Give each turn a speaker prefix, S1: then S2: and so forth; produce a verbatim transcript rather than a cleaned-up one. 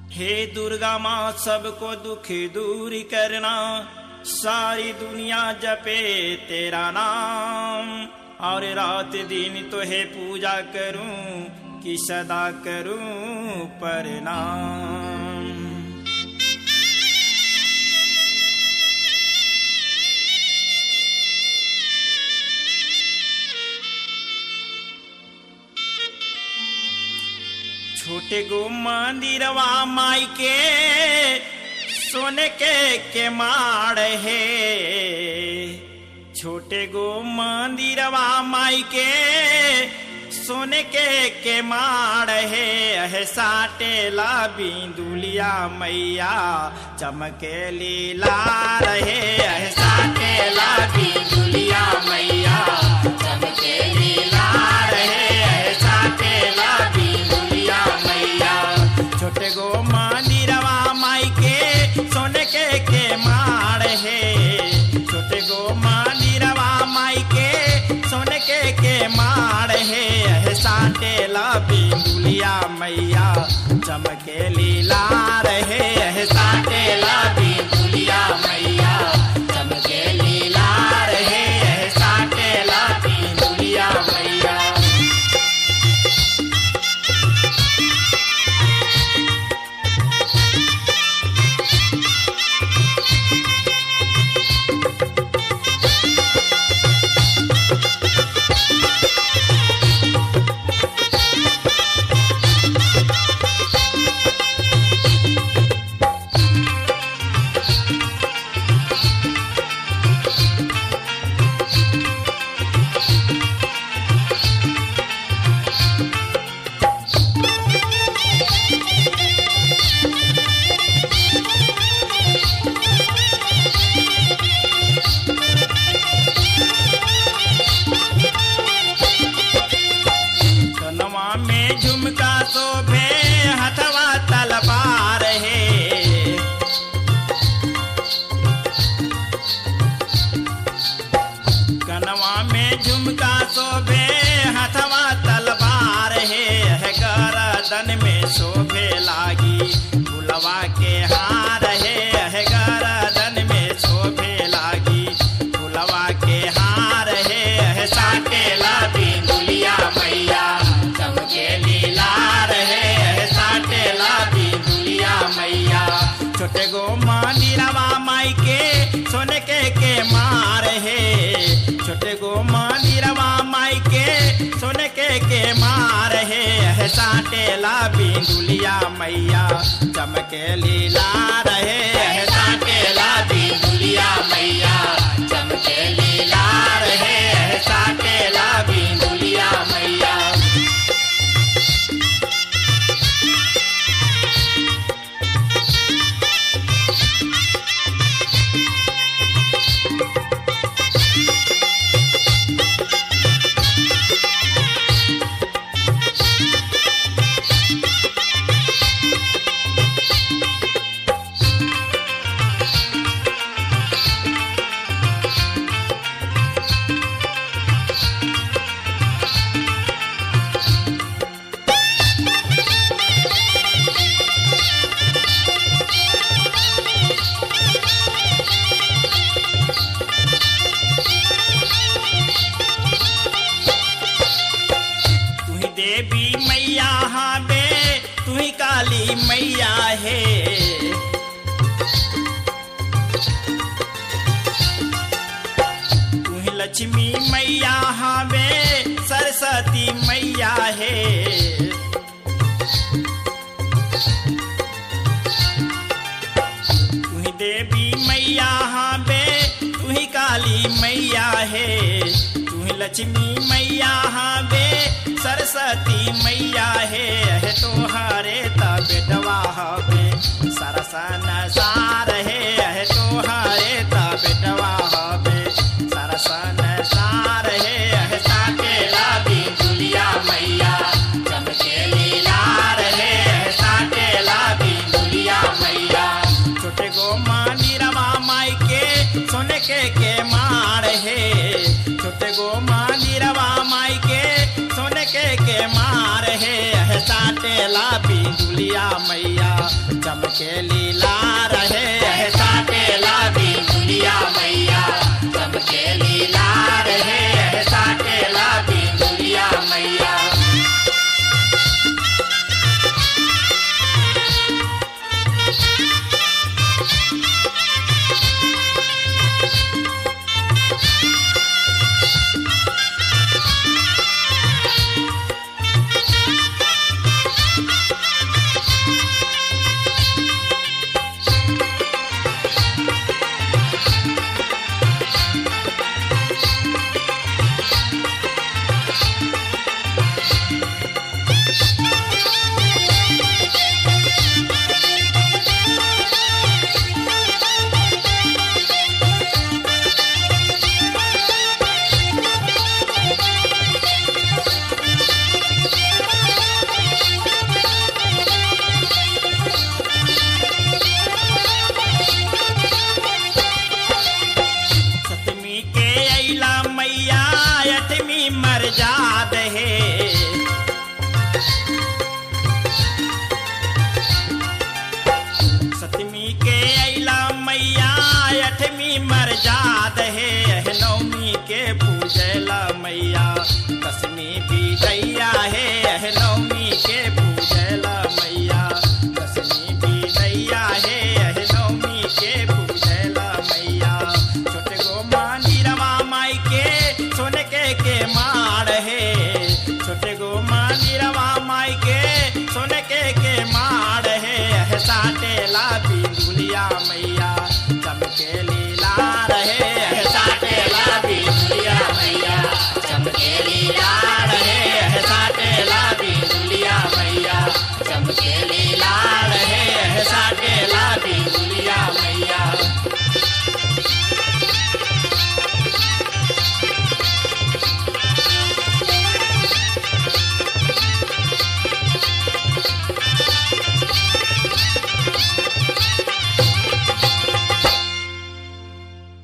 S1: हे दुर्गा माँ सबको दुख दूर करना, सारी दुनिया जपे तेरा नाम। और रात दिन तो है पूजा करूं कि सदा करूं प्रणाम। छोटे गो मंदिरवा माई के सोने के के माड़ है। छोटे गो मंदिरवा माई के सोने के के माड़ है। अह साटेला बिंदुलिया मैया चमके लीला रहे। अह साटेला बिंदुलिया मैया चमके लीला रहे। अह साटेला बिंदुलिया मैया। छोटे गो मंदिरवा माई के सोने के के माड़ है। छोटे गो मंदिरवा माई के सोने के के माड़ है। अह साटेला बिंदुलिया मैया चमके लीला रहे। अह साटेला बिंदुलिया मैया चमके लीला रहे। अह साटेला बिंदुलिया मैया। गर्दन में शोभे लागी फुलवा के हार है। है गर्दन में शोभे लागी फुलवा के हार है। है साटेला बिंदुलिया मैया चमके लीला रहे। है साटेला बिंदुलिया मैया। छोटे गो मंदिरवा माई के सोने के के मार है। छोटे गो मंदिरवा माई के सोने के के मार है। है साटेला बिंदुलिया मैया चमके लीला रहे। है साटेला बिंदुलिया मैया चमके लीला रहे। है साटेला बिंदुलिया मैया। देवी मैया हाँ बे तू ही काली मैया है। तू ही लक्ष्मी मैया हाँ बे सरस्वती मैया है। तू ही देवी मैया हाँ बे तू ही काली मैया है। तू ही लक्ष्मी मैया हाँ बे सरस्वती मैया है। है तोहरे तब बेटवा हवे सरसन सार है। है तोहरे तब बेटवा हवे सरसन सार है। है साटेला बिंदुलिया मैया चमके लीला रहे। है साटेला बिंदुलिया मैया। छोटे गो मंदिरवा माई के सोने के के मार है। छोटे गो मंदिरवा माई के सोने के के मार है। है साटेला बिंदुलिया मैया चमके लीला रहे ऐसा केला बिंदुरिया मैया चमके लीला रहे ऐसा केला बिंदुरिया मैया। जाद है सतमी के अला मैया अठमी मर जाद है नवमी के पूजला मैया दसवीं भी दैया है